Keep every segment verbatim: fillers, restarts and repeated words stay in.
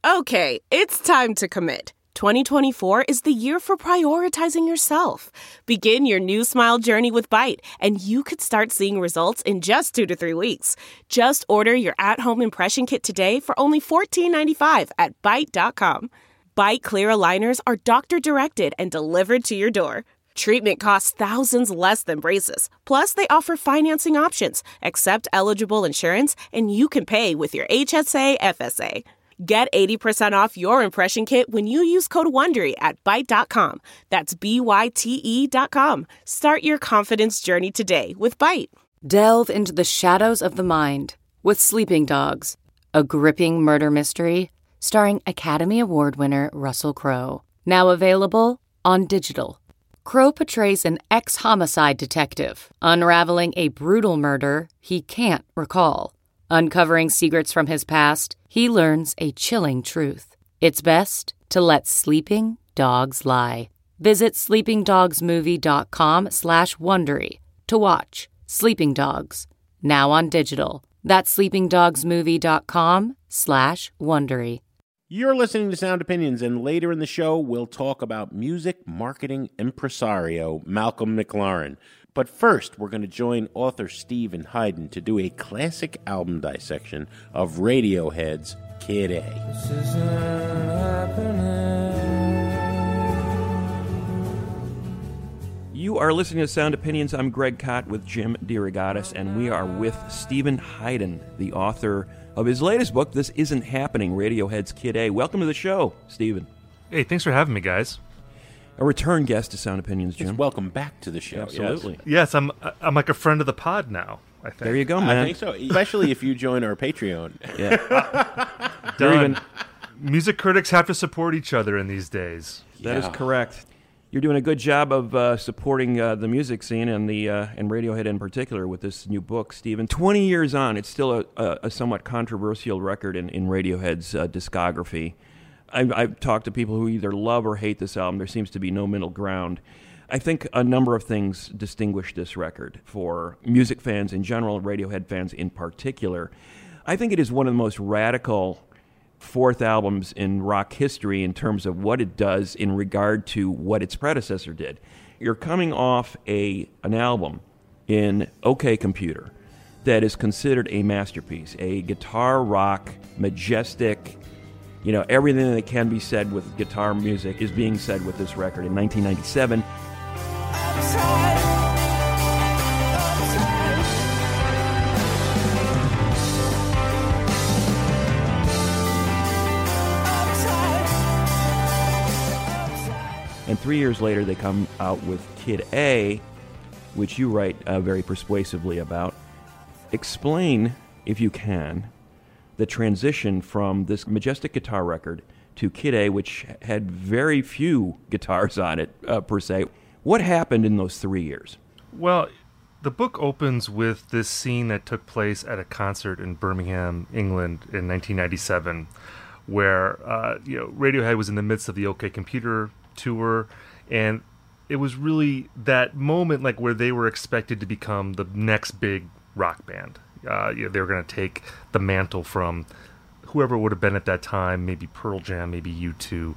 Okay, it's time to commit. twenty twenty-four is the year for prioritizing yourself. Begin your new smile journey with Byte, and you could start seeing results in just two to three weeks. Just order your at-home impression kit today for only fourteen ninety-five at byte dot com. Byte clear aligners are doctor-directed and delivered to your door. Treatment costs thousands less than braces. Plus, they offer financing options, accept eligible insurance, and you can pay with your H S A F S A. Get eighty percent off your impression kit when you use code WONDERY at byte dot com. That's B Y T E dot com. Start your confidence journey today with Byte. Delve into the shadows of the mind with Sleeping Dogs, a gripping murder mystery starring Academy Award winner Russell Crowe. Now available on digital. Crowe portrays an ex-homicide detective unraveling a brutal murder he can't recall. Uncovering secrets from his past, he learns a chilling truth. It's best to let sleeping dogs lie. Visit sleepingdogsmovie.com slash Wondery to watch Sleeping Dogs, now on digital. That's sleepingdogsmovie.com slash Wondery. You're listening to Sound Opinions, and later in the show, we'll talk about music marketing impresario Malcolm McLaren. But first, we're going to join author Steven Hyden to do a classic album dissection of Radiohead's Kid A. This isn't happening. You are listening to Sound Opinions. I'm Greg Kot with Jim DeRogatis, and we are with Steven Hyden, the author of his latest book, This Isn't Happening, Radiohead's Kid A. Welcome to the show, Steven. Hey, thanks for having me, guys. A return guest to Sound Opinions, Jim. Yes, welcome back to the show. Absolutely. Yes. yes, I'm I'm like a friend of the pod now, I think. There you go, man. I think so, especially if you join our Patreon. Yeah. Done. Even... Music critics have to support each other in these days. That yeah. is correct. You're doing a good job of uh, supporting uh, the music scene and the uh, and Radiohead in particular with this new book, Steven. Twenty years on, it's still a, a, a somewhat controversial record in, in Radiohead's uh, discography. I've, I've talked to people who either love or hate this album. There seems to be no middle ground. I think a number of things distinguish this record for music fans in general, Radiohead fans in particular. I think it is one of the most radical fourth albums in rock history in terms of what it does in regard to what its predecessor did. You're coming off a an album in OK Computer that is considered a masterpiece, a guitar rock, majestic, you know, everything that can be said with guitar music is being said with this record in nineteen ninety-seven. And three years later, they come out with Kid A, which you write uh, very persuasively about. Explain, if you can, the transition from this majestic guitar record to Kid A, which had very few guitars on it, uh, per se. What happened in those three years? Well, the book opens with this scene that took place at a concert in Birmingham, England in nineteen ninety-seven, where uh, you know Radiohead was in the midst of the OK Computer tour, and it was really that moment like where they were expected to become the next big rock band. Uh, you know, they were going to take the mantle from whoever it would have been at that time, maybe Pearl Jam, maybe U two,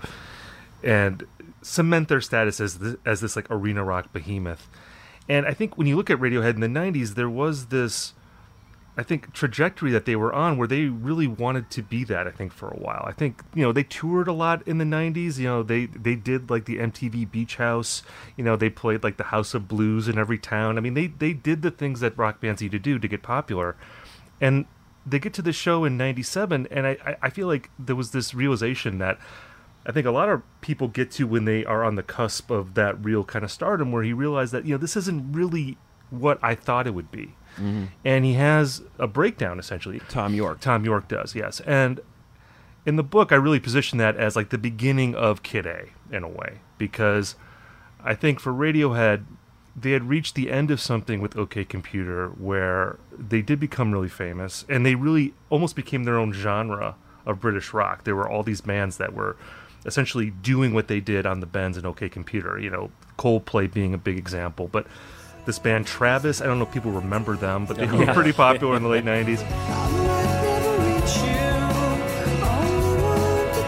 and cement their status as this, as this like arena rock behemoth. And I think when you look at Radiohead in the nineties, there was this, I think, trajectory that they were on where they really wanted to be that, I think, for a while. I think, you know, they toured a lot in the nineties. You know, they, they did, like, the M T V Beach House. You know, they played, like, the House of Blues in every town. I mean, they, they did the things that rock bands need to do to get popular. And they get to the show in ninety-seven, and I, I feel like there was this realization that I think a lot of people get to when they are on the cusp of that real kind of stardom, where he realized that, you know, this isn't really what I thought it would be. Mm-hmm. And he has a breakdown, essentially. Tom York. Tom York does, yes. And in the book, I really position that as like the beginning of Kid A, in a way. Because I think for Radiohead, they had reached the end of something with OK Computer where they did become really famous. And they really almost became their own genre of British rock. There were all these bands that were essentially doing what they did on the bends in OK Computer. You know, Coldplay being a big example. But this band Travis, I don't know if people remember them, but they were pretty popular in the late nineties.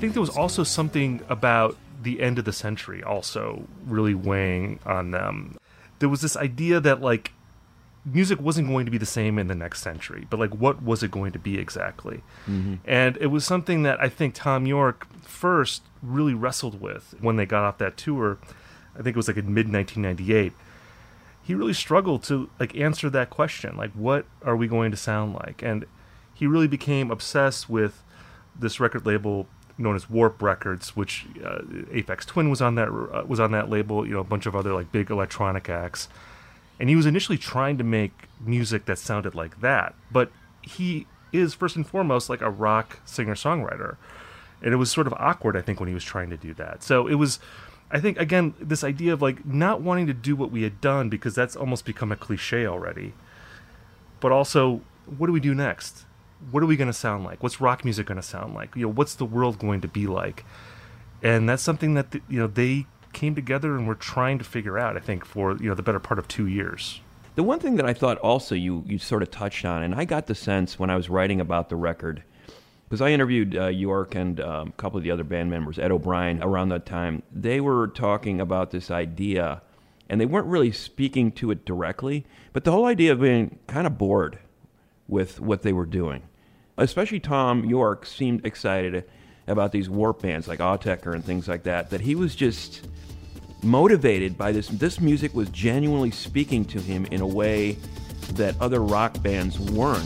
think there was also something about the end of the century also really weighing on them. There was this idea that, like, music wasn't going to be the same in the next century, but, like, what was it going to be exactly? Mm-hmm. And it was something that I think Thom Yorke first really wrestled with when they got off that tour. I think it was, like, in mid nineteen ninety-eight. He really struggled to, like, answer that question, like, what are we going to sound like? And he really became obsessed with this record label known as Warp Records, which uh, Aphex Twin was on that uh, was on that label. You know, a bunch of other like big electronic acts, and he was initially trying to make music that sounded like that. But he is first and foremost like a rock singer-songwriter, and it was sort of awkward, I think, when he was trying to do that. So it was, I think, again, this idea of like not wanting to do what we had done because that's almost become a cliche already. But also, what do we do next? What are we going to sound like? What's rock music going to sound like? You know, what's the world going to be like? And that's something that, the, you know, they came together and were trying to figure out, I think, for, you know, the better part of two years. The one thing that I thought also you, you sort of touched on, and I got the sense when I was writing about the record, because I interviewed uh, Yorke and um, a couple of the other band members, Ed O'Brien, around that time. They were talking about this idea, and they weren't really speaking to it directly, but the whole idea of being kind of bored with what they were doing. Especially Thom Yorke seemed excited about these warp bands like Autechre and things like that, that he was just motivated by this. This music was genuinely speaking to him in a way that other rock bands weren't.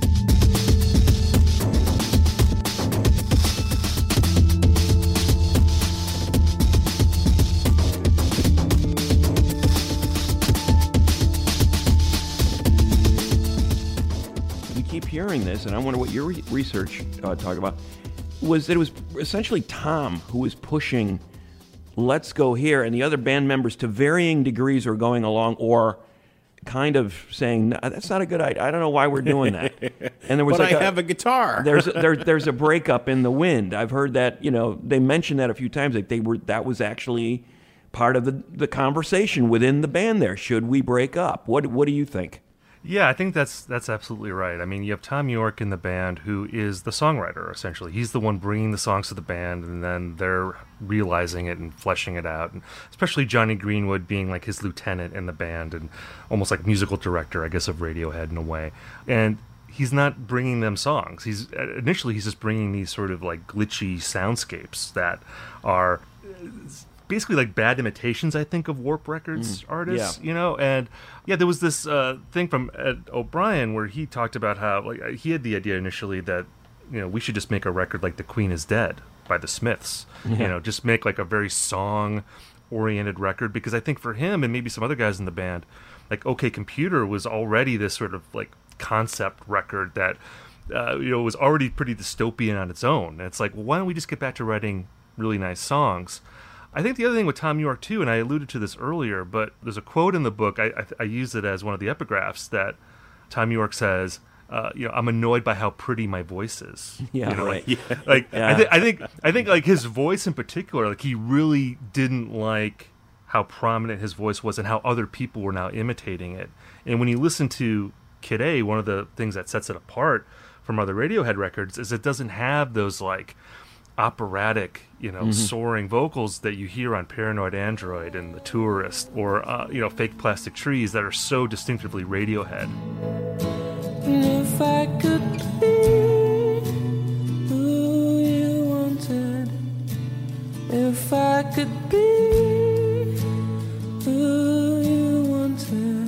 Hearing this, and I wonder what your re- research uh, talked about, was that it was essentially Tom who was pushing let's go here, and the other band members to varying degrees are going along or kind of saying, no, that's not a good idea. I don't know why we're doing that. And there was but like I a, have a guitar. there's a, there, there's a breakup in the wind. I've heard that, you know, they mentioned that a few times. Like they were, that was actually part of the, the conversation within the band there. Should we break up? What What do you think? Yeah, I think that's that's absolutely right. I mean, you have Thom Yorke in the band who is the songwriter, essentially. He's the one bringing the songs to the band, and then they're realizing it and fleshing it out. And especially Johnny Greenwood being like his lieutenant in the band and almost like musical director, I guess, of Radiohead in a way. And he's not bringing them songs. He's initially he's just bringing these sort of like glitchy soundscapes that are basically like bad imitations, I think, of Warp Records mm, artists, yeah. you know? And yeah, there was this uh, thing from Ed O'Brien where he talked about how like he had the idea initially that, you know, we should just make a record like The Queen is Dead by the Smiths, yeah. you know, just make like a very song-oriented record, because I think for him and maybe some other guys in the band, like OK Computer was already this sort of like concept record that, uh, you know, was already pretty dystopian on its own. And it's like, well, why don't we just get back to writing really nice songs? I think the other thing with Thom Yorke, too, and I alluded to this earlier, but there's a quote in the book, I, I, I use it as one of the epigraphs, that Thom Yorke says, uh, you know, I'm annoyed by how pretty my voice is. Yeah, you know, right. Like, Yeah. like yeah. I, th- I think, I think, like, his voice in particular, like, he really didn't like how prominent his voice was and how other people were now imitating it. And when you listen to Kid A, one of the things that sets it apart from other Radiohead records is it doesn't have those, like, operatic, you know, mm-hmm. soaring vocals that you hear on Paranoid Android and The Tourist, or uh, you know, Fake Plastic Trees, that are so distinctively Radiohead. And if I could be who you wanted, if I could be who you wanted,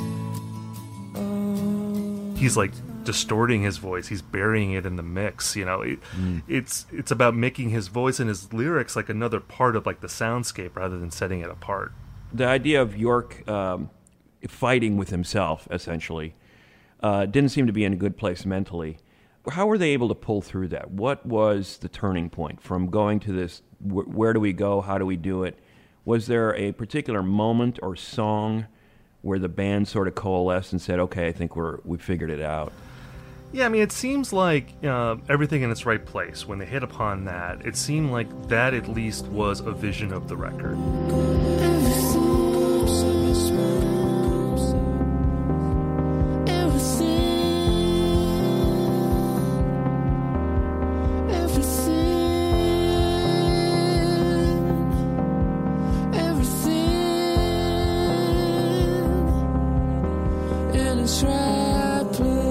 oh. He's like distorting his voice, he's burying it in the mix, you know. It, mm. it's it's about making his voice and his lyrics like another part of like the soundscape rather than setting it apart. The idea of Yorke um, fighting with himself, essentially, uh, didn't seem to be in a good place mentally. How were they able to pull through that? What was the turning point from going to this, wh- where do we go, how do we do it? Was there a particular moment or song where the band sort of coalesced and said, okay, I think we're we figured it out? Yeah, I mean, it seems like uh, everything in its right place. When they hit upon that, it seemed like that at least was a vision of the record. in its right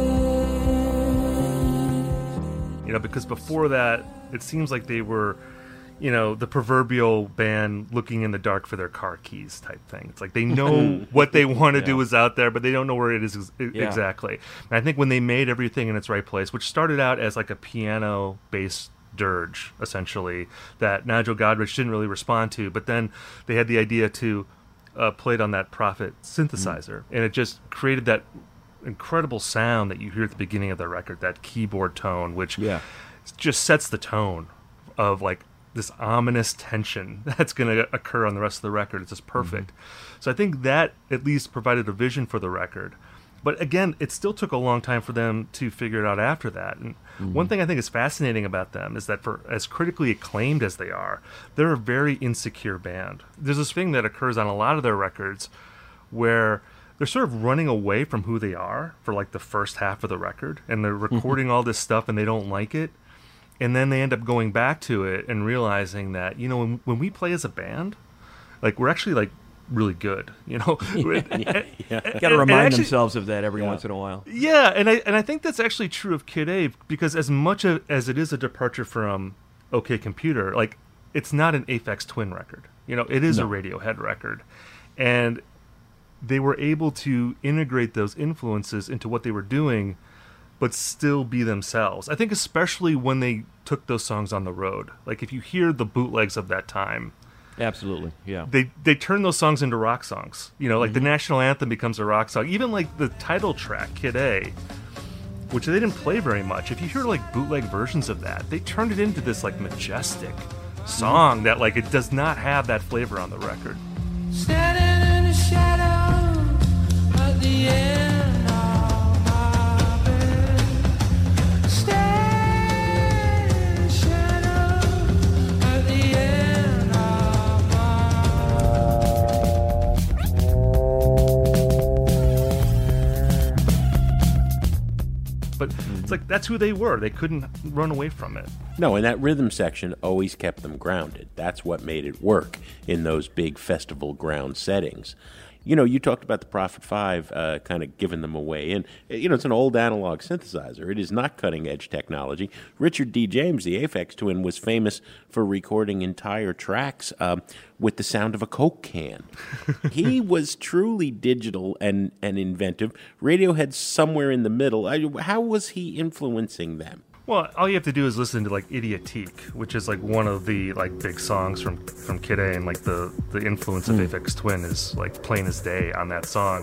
place. You know, because before that, it seems like they were, you know, the proverbial band looking in the dark for their car keys type thing. It's like they know what they want to Yeah. do is out there, but they don't know where it is ex- Yeah. exactly. And I think when they made everything in its right place, which started out as like a piano-based dirge, essentially, that Nigel Godrich didn't really respond to, but then they had the idea to uh, play it on that Prophet synthesizer, and it just created that incredible sound that you hear at the beginning of the record, that keyboard tone, which Yeah. just sets the tone of like this ominous tension that's going to occur on the rest of the record. It's just perfect. Mm-hmm. So I think that at least provided a vision for the record. But again, it still took a long time for them to figure it out after that. And mm-hmm. one thing I think is fascinating about them is that for as critically acclaimed as they are, they're a very insecure band. There's this thing that occurs on a lot of their records where they're sort of running away from who they are for like the first half of the record, and they're recording all this stuff and they don't like it. And then they end up going back to it and realizing that, you know, when, when we play as a band, like, we're actually, like, really good, you know? yeah, yeah. Got to remind actually, themselves of that every yeah. once in a while. Yeah, and I and I think that's actually true of Kid A, because as much a, as it is a departure from OK Computer, like, it's not an Aphex Twin record. You know, it is no. a Radiohead record. And they were able to integrate those influences into what they were doing, but still be themselves. I think especially when they took those songs on the road. Like, if you hear the bootlegs of that time... Absolutely, yeah. They they turn those songs into rock songs. You know, like mm-hmm. the national anthem becomes a rock song. Even, like, the title track, Kid A, which they didn't play very much. If you hear, like, bootleg versions of that, they turned it into this, like, majestic song mm-hmm. that, like, it does not have that flavor on the record. Standing in the shadow of the end. But it's like, that's who they were. They couldn't run away from it. No, and that rhythm section always kept them grounded. That's what made it work in those big festival ground settings. You know, you talked about the Prophet five uh, kind of giving them away. And, you know, it's an old analog synthesizer. It is not cutting-edge technology. Richard D. James, the Aphex Twin, was famous for recording entire tracks uh, with the sound of a Coke can. He was truly digital and, and inventive. Radiohead's somewhere in the middle. I, how was he influencing them? Well, all you have to do is listen to, like, Idiotique, which is, like, one of the, like, big songs from, from Kid A, and, like, the, the influence of mm. Aphex Twin is, like, plain as day on that song.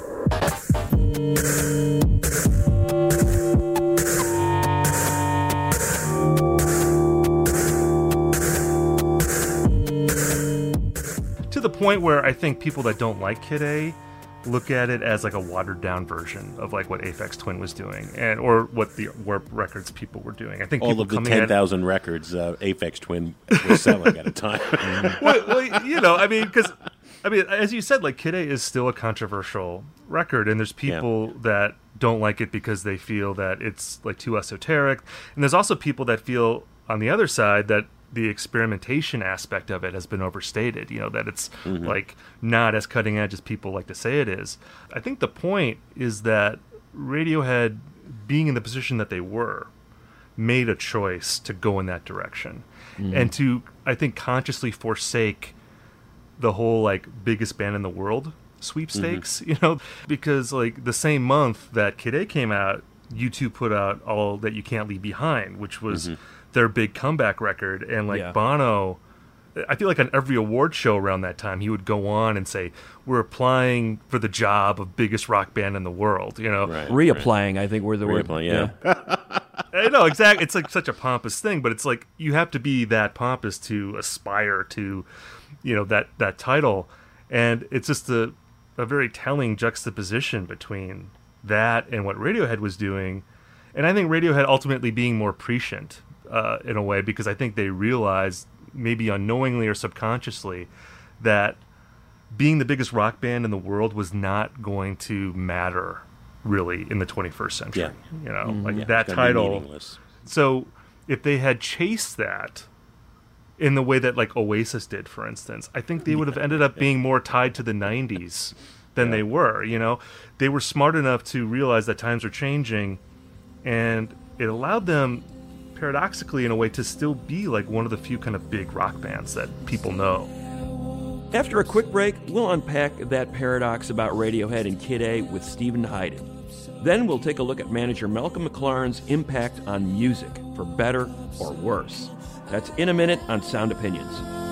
To the point where I think people that don't like Kid A look at it as like a watered down version of like what Aphex Twin was doing, and or what the Warp Records people were doing. I think all of the ten thousand records uh, Aphex Twin was selling at a time. well, well, you know, I mean, because I mean, as you said, like Kid A is still a controversial record, and there's people yeah. that don't like it because they feel that it's like too esoteric, and there's also people that feel on the other side that the experimentation aspect of it has been overstated, you know, that it's mm-hmm. like not as cutting edge as people like to say it is. I think the point is that Radiohead, being in the position that they were, made a choice to go in that direction mm-hmm. and to, I think, consciously forsake the whole like biggest band in the world sweepstakes, mm-hmm. you know, because like the same month that Kid A came out, U two put out All That You Can't Leave Behind, which was mm-hmm. their big comeback record. And like yeah. Bono, I feel like on every award show around that time, he would go on and say, we're applying for the job of biggest rock band in the world, you know. Right, Reapplying, right. I think were the word. Yeah. yeah. I know, exactly. It's like such a pompous thing, but it's like you have to be that pompous to aspire to, you know, that, that title. And it's just a, a very telling juxtaposition between that and what Radiohead was doing. And I think Radiohead ultimately being more prescient uh, in a way, because I think they realized, maybe unknowingly or subconsciously, that being the biggest rock band in the world was not going to matter really in the twenty-first century. Yeah. You know, mm-hmm. like yeah, that title. So if they had chased that in the way that like Oasis did, for instance, I think they would have ended up being more tied to the nineties than Yeah. they were. You know, they were smart enough to realize that times are changing, and it allowed them, paradoxically in a way, to still be like one of the few kind of big rock bands that people know. After a quick break, we'll unpack that paradox about Radiohead and Kid A with Stephen Hyden. Then we'll take a look at manager Malcolm McLaren's impact on music, for better or worse. That's in a minute on Sound Opinions.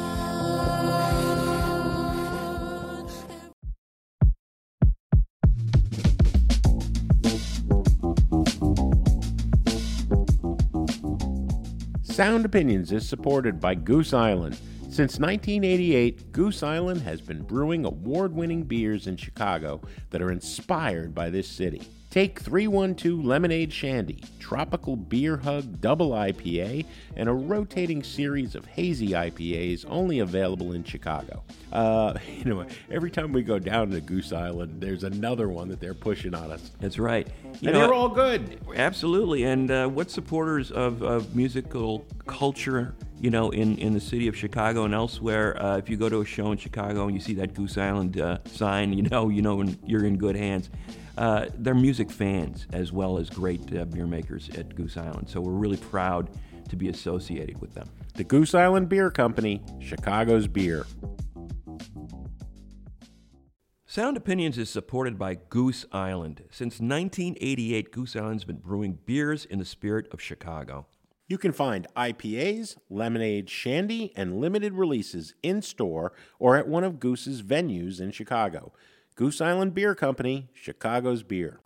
Sound Opinions is supported by Goose Island. Since nineteen eighty-eight, Goose Island has been brewing award-winning beers in Chicago that are inspired by this city. Take three one two Lemonade Shandy, Tropical Beer Hug Double I P A, and a rotating series of hazy I P As only available in Chicago. Uh, you know, every time we go down to Goose Island, there's another one that they're pushing on us. That's right. You And know, they're all good. Absolutely. And uh, what supporters of, of musical culture, you know, in, in the city of Chicago and elsewhere, uh, if you go to a show in Chicago and you see that Goose Island uh, sign, you know, you know you're in good hands. Uh, they're music fans as well as great uh, beer makers at Goose Island. So we're really proud to be associated with them. The Goose Island Beer Company, Chicago's beer. Sound Opinions is supported by Goose Island. Since nineteen eighty-eight, Goose Island's been brewing beers in the spirit of Chicago. You can find I P As, lemonade, shandy, and limited releases in-store or at one of Goose's venues in Chicago. Goose Island Beer Company, Chicago's beer.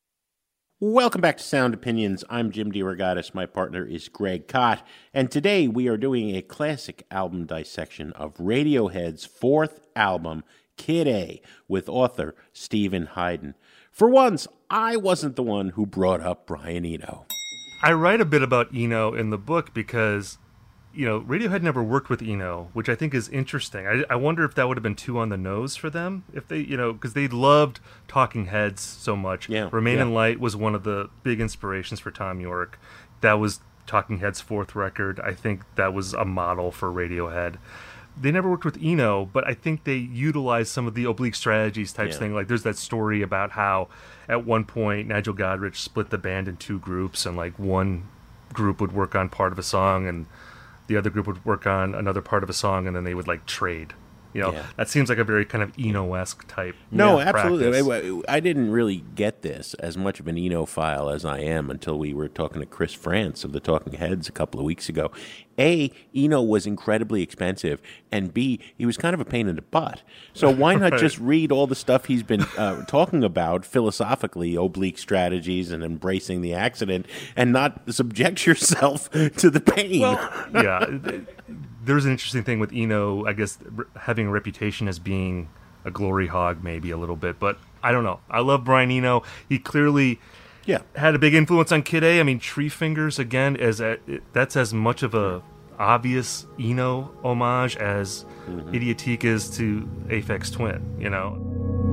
Welcome back to Sound Opinions. I'm Jim DeRogatis. My partner is Greg Kot. And today we are doing a classic album dissection of Radiohead's fourth album, Kid A, with author Stephen Hyden. For once, I wasn't the one who brought up Brian Eno. I write a bit about Eno in the book because, you know, Radiohead never worked with Eno, which I think is interesting. I, I wonder if that would have been too on the nose for them, if they, you know, because they loved Talking Heads so much. Yeah, Remain yeah. in Light was one of the big inspirations for Thom Yorke. That was Talking Heads' fourth record. I think that was a model for Radiohead. They never worked with Eno, but I think they utilized some of the oblique strategies types Yeah. thing. Like there's that story about how at one point Nigel Godrich split the band in two groups, and like one group would work on part of a song and the other group would work on another part of a song, and then they would like trade. You know, Yeah. that seems like a very kind of Eno-esque type. No, yeah, absolutely. practice. I, I didn't really get this as much of an Eno-phile as I am until we were talking to Chris France of the Talking Heads a couple of weeks ago. A, Eno was incredibly expensive, and B, he was kind of a pain in the butt. So why not just read all the stuff he's been uh, talking about philosophically, oblique strategies and embracing the accident, and not subject yourself to the pain? Well, yeah. th- There's an interesting thing with Eno, I guess, r- having a reputation as being a glory hog maybe a little bit, but I don't know. I love Brian Eno. He clearly yeah. had a big influence on Kid A. I mean, Tree Fingers, again, as a, it, that's as much of a obvious Eno homage as Mm-hmm. Idiotique is to Aphex Twin, you know?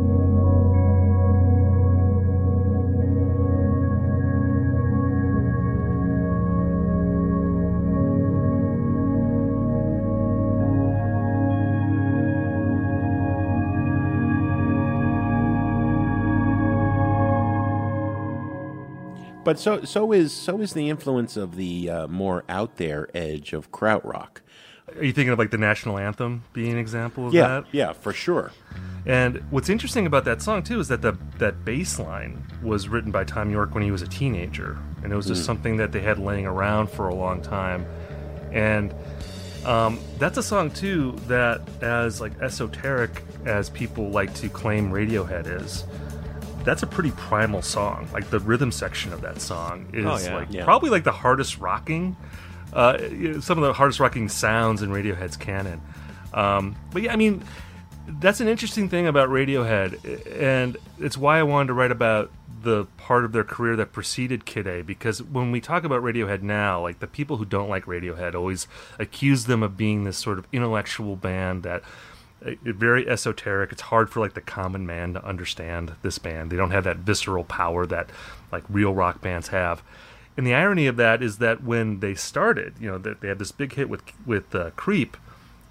But so so is so is the influence of the uh, more out there edge of krautrock. Are you thinking of like the national anthem being an example of Yeah, that? yeah, for sure. And what's interesting about that song too is that the that bass line was written by Thom Yorke when he was a teenager, and it was just something that they had laying around for a long time. And um, that's a song too that, as like esoteric as people like to claim Radiohead is, that's a pretty primal song. Like the rhythm section of that song is Oh, yeah. like Yeah. probably like the hardest rocking, uh, you know, some of the hardest rocking sounds in Radiohead's canon. Um, but yeah, I mean, that's an interesting thing about Radiohead, and it's why I wanted to write about the part of their career that preceded Kid A, because when we talk about Radiohead now, like the people who don't like Radiohead always accuse them of being this sort of intellectual band that uh, very esoteric. It's hard for like the common man to understand this band. They don't have that visceral power that like real rock bands have. And the irony of that is that when they started, you know, that they had this big hit with with uh, Creep,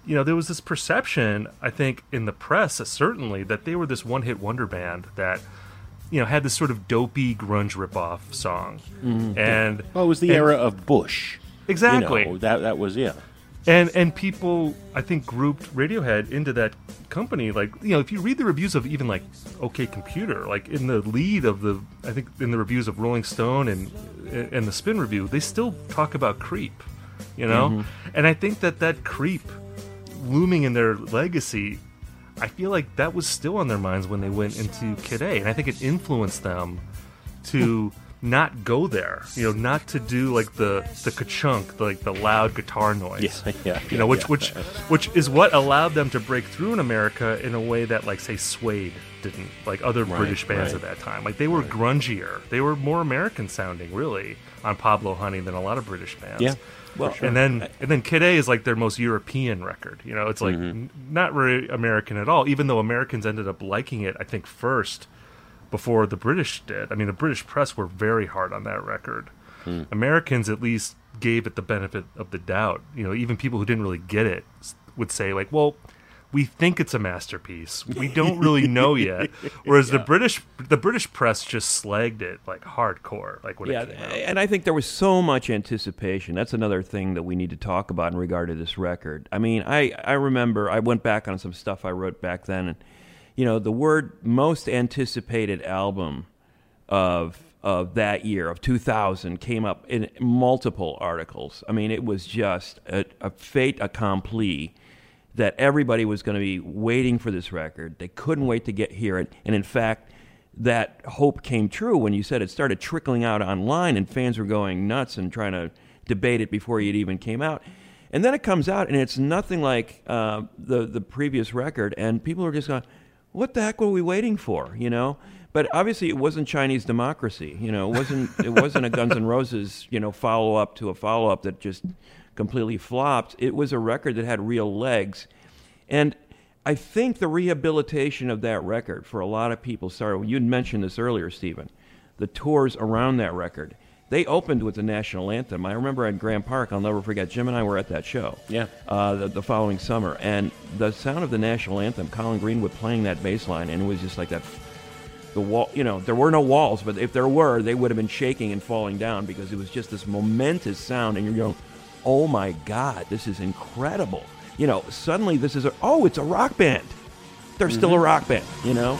you know, there was this perception, I think, in the press, uh, certainly, that they were this one-hit wonder band that, you know, had this sort of dopey grunge ripoff song. Mm-hmm. And well, it was the and, era of Bush. Exactly. You know, that that was yeah. And and people, I think, grouped Radiohead into that company. Like, you know, if you read the reviews of even like OK Computer, like in the lead of the, I think in the reviews of Rolling Stone and and the Spin Review, they still talk about Creep. You know, mm-hmm. and I think that that Creep looming in their legacy, I feel like that was still on their minds when they went into Kid A, and I think it influenced them to not go there, you know, not to do like the the ka-chunk, like the loud guitar noise, yeah, yeah, you know, which yeah. which which is what allowed them to break through in America in a way that, like, say, Suede didn't, like other right, British bands right. at that time. Like, they were right. grungier, they were more American sounding, really, on Pablo Honey than a lot of British bands. Yeah. Well, sure. and then and then Kid A is like their most European record. You know, it's like mm-hmm. n- not very American at all. Even though Americans ended up liking it, I think, first before the British did. I mean, the British press were very hard on that record. Mm. Americans at least gave it the benefit of the doubt. You know, even people who didn't really get it would say, like, "Well, we think it's a masterpiece. We don't really know yet." Whereas yeah. the British, the British press just slagged it like hardcore, like when yeah, it came out. And I think there was so much anticipation. That's another thing that we need to talk about in regard to this record. I mean, I, I remember I went back on some stuff I wrote back then, and you know, the word most anticipated album of of that year of two thousand came up in multiple articles. I mean, it was just a, a fait accompli that everybody was going to be waiting for this record. They couldn't wait to get hear it. And in fact, that hope came true when you said it started trickling out online and fans were going nuts and trying to debate it before it even came out. And then it comes out and it's nothing like uh, the, the previous record, and people are just going, what the heck were we waiting for, you know? But obviously it wasn't Chinese Democracy, you know. It wasn't, it wasn't a Guns N' Roses, you know, follow-up to a follow-up that just completely flopped. It was a record that had real legs. And I think the rehabilitation of that record for a lot of people started, you'd mentioned this earlier, Stephen, the tours around that record. They opened with the national anthem. I remember at Grant Park, I'll never forget, Jim and I were at that show yeah. uh, the, the following summer. And the sound of the national anthem, Colin Greenwood playing that bass line, and it was just like that, the wall, you know, there were no walls, but if there were, they would have been shaking and falling down because it was just this momentous sound, and you're going, oh my God, this is incredible. You know, suddenly this is a, oh, it's a rock band. They're mm-hmm. still a rock band, you know?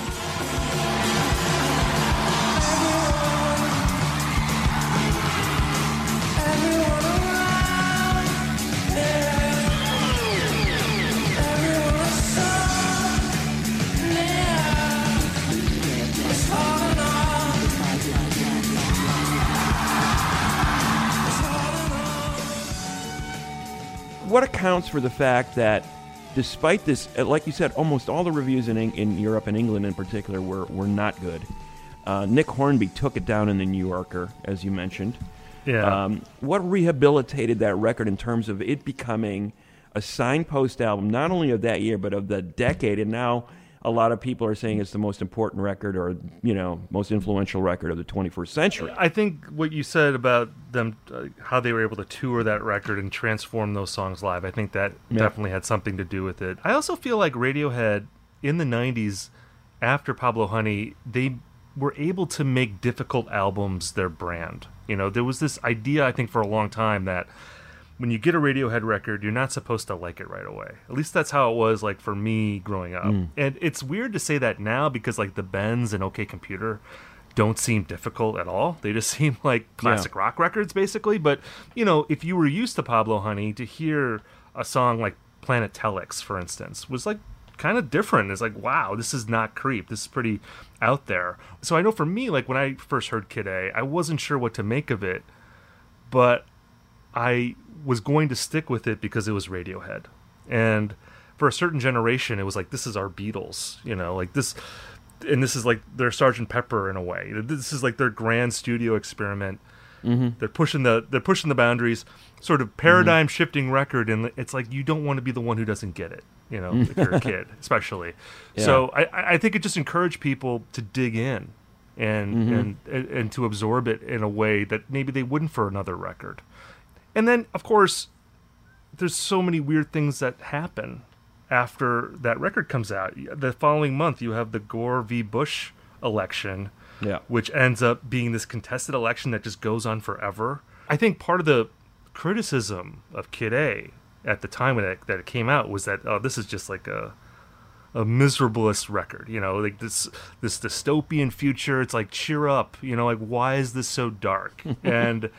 What accounts for the fact that despite this, like you said, almost all the reviews in in Europe and England in particular were, were not good. Uh, Nick Hornby took it down in the New Yorker, as you mentioned. Yeah. Um, what rehabilitated that record in terms of it becoming a signpost album, not only of that year, but of the decade, and now a lot of people are saying it's the most important record or, you know, most influential record of the twenty-first century. I think what you said about them, uh, how they were able to tour that record and transform those songs live, I think that yeah. definitely had something to do with it. I also feel like Radiohead in the nineties, after Pablo Honey, they were able to make difficult albums their brand. You know, there was this idea, I think, for a long time that when you get a Radiohead record, you're not supposed to like it right away. At least that's how it was, like, for me growing up. Mm. And it's weird to say that now because, like, the Bends and OK Computer don't seem difficult at all. They just seem like classic yeah. rock records, basically. But, you know, if you were used to Pablo Honey, to hear a song like Planet Telex, for instance, was, like, kind of different. It's like, wow, this is not Creep. This is pretty out there. So I know for me, like, when I first heard Kid A, I wasn't sure what to make of it. But I was going to stick with it because it was Radiohead. And for a certain generation, it was like, this is our Beatles, you know, like this, and this is like their Sergeant Pepper in a way. This is like their grand studio experiment. Mm-hmm. They're pushing the they're pushing the boundaries, sort of paradigm mm-hmm. shifting record, and it's like you don't want to be the one who doesn't get it, you know, if you're a kid, especially. Yeah. So I, I think it just encouraged people to dig in and, mm-hmm. and and and to absorb it in a way that maybe they wouldn't for another record. And then, of course, there's so many weird things that happen after that record comes out. The following month, you have the Gore v. Bush election, Yeah. which ends up being this contested election that just goes on forever. I think part of the criticism of Kid A at the time when it, that it came out was that, oh, this is just like a a miserablest record, you know, like this this dystopian future. It's like, cheer up, you know, like, why is this so dark? And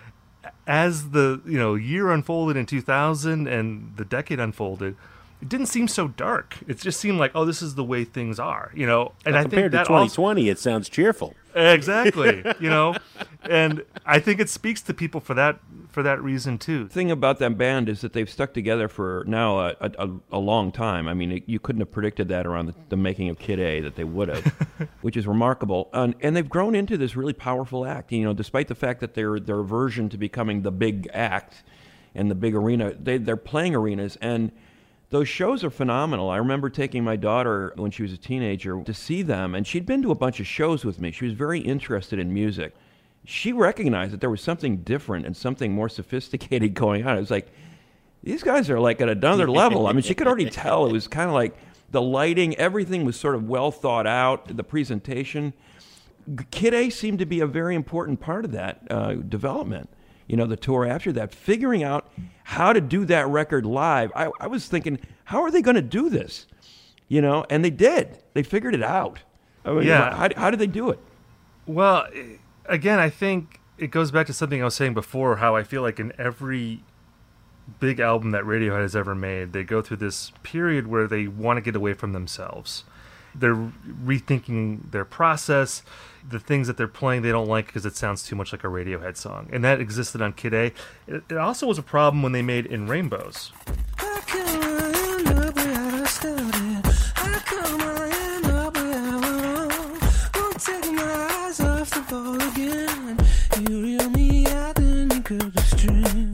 as the, you know, year unfolded in two thousand and the decade unfolded, it didn't seem so dark. It just seemed like, oh, this is the way things are, you know. And Well, I compared think to that twenty also, twenty, it sounds cheerful. exactly, you know, and I think it speaks to people for that for that reason too. The thing about that band is that they've stuck together for now a, a, a long time. I mean, it, you couldn't have predicted that around the, the making of Kid A, that they would have, which is remarkable. And, and they've grown into this really powerful act. You know, despite the fact that they're their aversion to becoming the big act and the big arena, they, they're playing arenas, and those shows are phenomenal. I remember taking my daughter when she was a teenager to see them, and she'd been to a bunch of shows with me. She was very interested in music. She recognized that there was something different and something more sophisticated going on. It was like, these guys are like at another level. I mean, she could already tell. It was kind of like the lighting, everything was sort of well thought out, the presentation. Kid A seemed to be a very important part of that uh, development. You know, the tour after that, figuring out how to do that record live. I, I was thinking, how are they going to do this? You know, and they did. They figured it out. I mean, Yeah. How, how did they do it? Well, again, I think it goes back to something I was saying before, how I feel like in every big album that Radiohead has ever made, they go through this period where they want to get away from themselves. They're rethinking their process. The things that they're playing they don't like because it sounds too much like a Radiohead song. And that existed on Kid A. It, it also was a problem when they made In Rainbows. How come I end up where I started? How come I end up where I went? Won't take my eyes off the ball again. You reel me out, then you cut the string.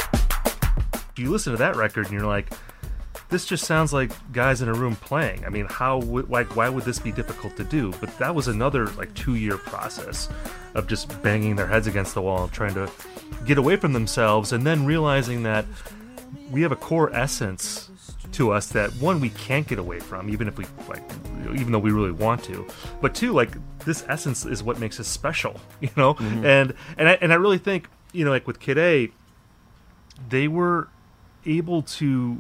You listen to that record and you're like, this just sounds like guys in a room playing. I mean, how would, like, why would this be difficult to do? But that was another like two-year process of just banging their heads against the wall and trying to get away from themselves, and then realizing that we have a core essence to us that, one, we can't get away from, even if we like, you know, even though we really want to. But two, like, this essence is what makes us special, you know. Mm-hmm. And and I and I really think, you know, like with Kid A, they were able to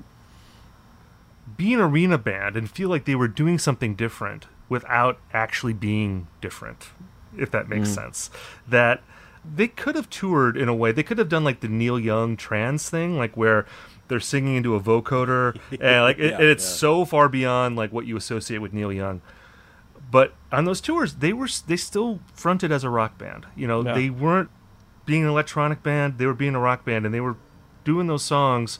be an arena band and feel like they were doing something different without actually being different, if that makes mm. sense. That they could have toured in a way, they could have done like the Neil Young trance thing, like where they're singing into a vocoder, and like it, yeah, and it's yeah. so far beyond like what you associate with Neil Young. But on those tours, they were they still fronted as a rock band. You know, Yeah. they weren't being an electronic band; they were being a rock band, and they were doing those songs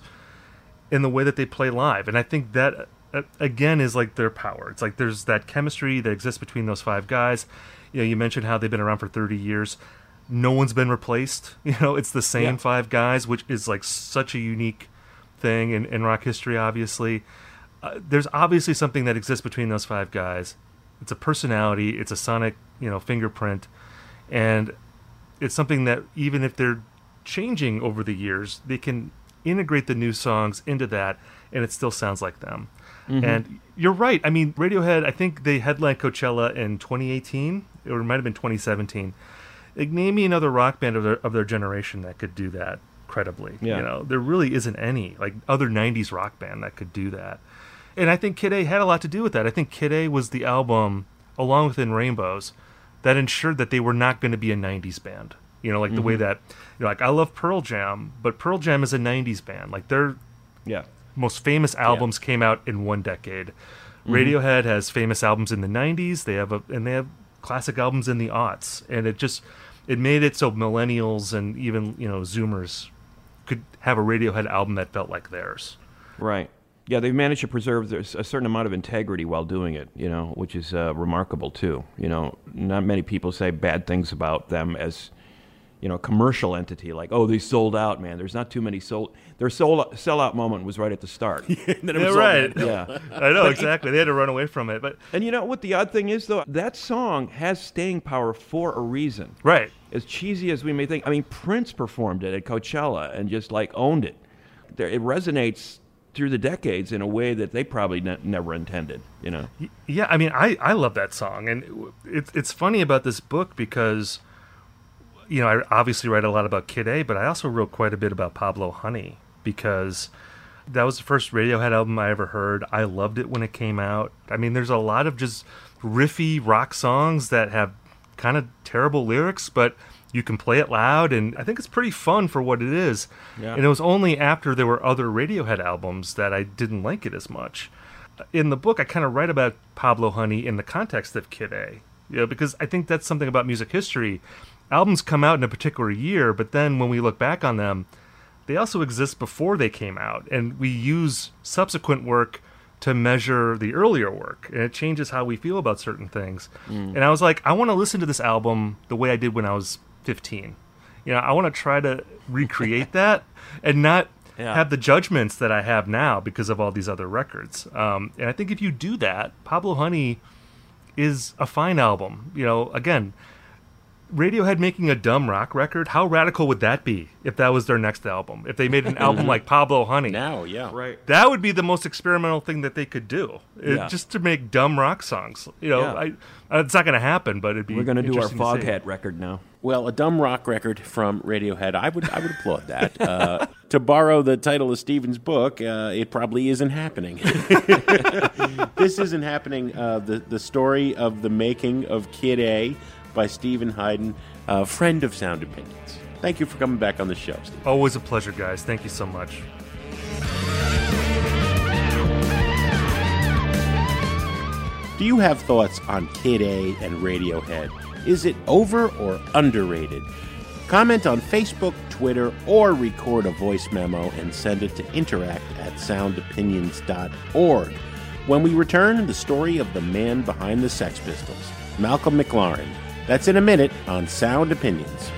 in the way that they play live. And I think that uh, again is like their power. It's like there's that chemistry that exists between those five guys. You know, you mentioned how they've been around for thirty years. No one's been replaced. You know, it's the same Yeah. five guys, which is like such a unique thing in, in rock history, obviously. Uh, there's obviously something that exists between those five guys. It's a personality, it's a sonic, you know, fingerprint, and it's something that even if they're changing over the years, they can integrate the new songs into that, and it still sounds like them. Mm-hmm. And you're right. I mean, Radiohead, I think they headlined Coachella in twenty eighteen, or it might have been twenty seventeen. Like, name me another rock band of their, of their generation that could do that credibly. Yeah. You know, there really isn't any like other nineties rock band that could do that. And I think Kid A had a lot to do with that. I think Kid A was the album, along with In Rainbows, that ensured that they were not going to be a nineties band. You know, like mm-hmm. the way that, you know, like I love Pearl Jam, but Pearl Jam is a nineties band. Like their Yeah. most famous albums yeah. came out in one decade. Mm-hmm. Radiohead has famous albums in the nineties. They have a and they have classic albums in the aughts, and it just it made it so millennials and even, you know, Zoomers could have a Radiohead album that felt like theirs. Right. Yeah, they've managed to preserve a certain amount of integrity while doing it, you know, which is uh, remarkable too. You know, not many people say bad things about them as, you know, commercial entity, like, oh, they sold out, man. There's not too many sold. Their sold sellout moment was right at the start. yeah, yeah right. Yeah, I know exactly. They had to run away from it, but and you know what the odd thing is though, that song has staying power for a reason. Right. As cheesy as we may think, I mean, Prince performed it at Coachella and just like owned it. There- It resonates through the decades in a way that they probably ne- never intended, you know? Y- Yeah, I mean, I, I love that song. And it's it's funny about this book because, you know, I obviously write a lot about Kid A, but I also wrote quite a bit about Pablo Honey because that was the first Radiohead album I ever heard. I loved it when it came out. I mean, there's a lot of just riffy rock songs that have kind of terrible lyrics, but you can play it loud, and I think it's pretty fun for what it is. Yeah. And it was only after there were other Radiohead albums that I didn't like it as much. In the book, I kind of write about Pablo Honey in the context of Kid A, you know, because I think that's something about music history. Albums come out in a particular year, but then when we look back on them, they also exist before they came out, and we use subsequent work to measure the earlier work, and it changes how we feel about certain things. Mm. And I was like, I want to listen to this album the way I did when I was fifteen. You know, I want to try to recreate that and not yeah. have the judgments that I have now because of all these other records. Um, and I think if you do that, Pablo Honey is a fine album. You know, again, Radiohead making a dumb rock record, how radical would that be if that was their next album? If they made an album like Pablo Honey. Now, yeah. Right. That would be the most experimental thing that they could do. It- Yeah. just to make dumb rock songs. You know, Yeah. I, it's not going to happen, but it'd be We're going to do our interesting to see. Foghat record now. Well, a dumb rock record from Radiohead, I would I would applaud that. Uh, to borrow the title of Stephen's book, uh, it probably isn't happening. This isn't happening. Uh, the, the story of the making of Kid A by Stephen Hyden, a friend of Sound Opinions. Thank you for coming back on the show, Stephen. Always a pleasure, guys. Thank you so much. Do you have thoughts on Kid A and Radiohead? Is it over or underrated? Comment on Facebook, Twitter, or record a voice memo and send it to interact at sound opinions dot org. When we return, the story of the man behind the Sex Pistols, Malcolm McLaren. That's in a minute on Sound Opinions.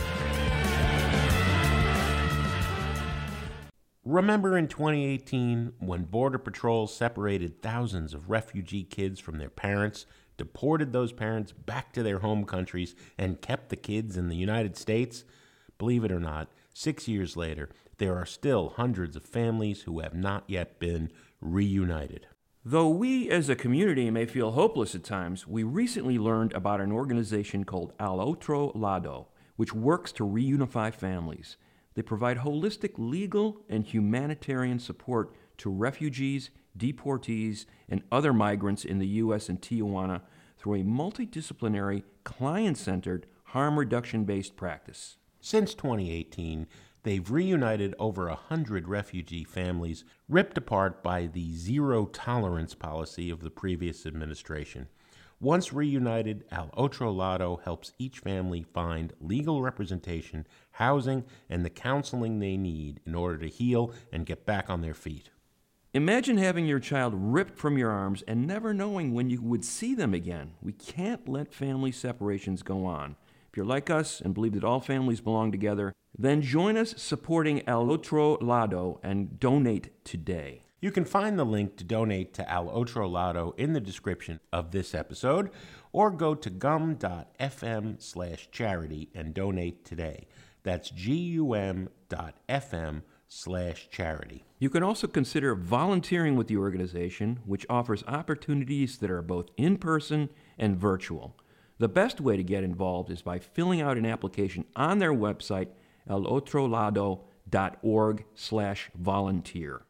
Remember in twenty eighteen when Border Patrol separated thousands of refugee kids from their parents, deported those parents back to their home countries, and kept the kids in the United States? Believe it or not, six years later, there are still hundreds of families who have not yet been reunited. Though we as a community may feel hopeless at times, we recently learned about an organization called Al Otro Lado, which works to reunify families. They provide holistic legal and humanitarian support to refugees, deportees, and other migrants in the U S and Tijuana through a multidisciplinary, client-centered, harm reduction-based practice. Since twenty eighteen, they've reunited over a hundred refugee families ripped apart by the zero-tolerance policy of the previous administration. Once reunited, Al Otro Lado helps each family find legal representation, housing, and the counseling they need in order to heal and get back on their feet. Imagine having your child ripped from your arms and never knowing when you would see them again. We can't let family separations go on. If you're like us and believe that all families belong together, then join us supporting Al Otro Lado and donate today. You can find the link to donate to Al Otro Lado in the description of this episode, or go to gum.fm slash charity and donate today. That's gum.fm slash charity. You can also consider volunteering with the organization, which offers opportunities that are both in-person and virtual. The best way to get involved is by filling out an application on their website, alotrolado.org slash volunteer.